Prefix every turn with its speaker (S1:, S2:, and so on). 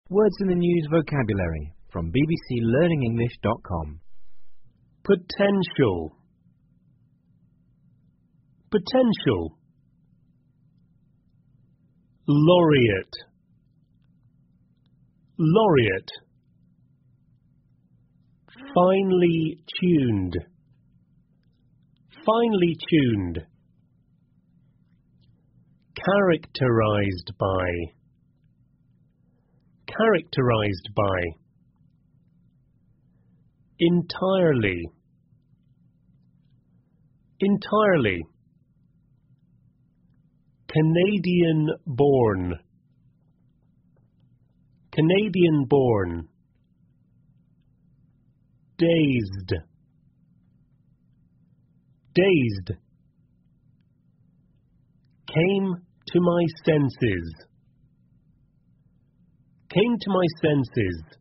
S1: Words in the News vocabulary from bbclearningenglish.com.
S2: Potential. Potential. Laureate. Laureate. Finely tuned. Finely tuned. Characterized by. Characterized by. Entirely. Entirely. Canadian born. Canadian born. Dazed. Dazed. Came to my senses. Came to my senses.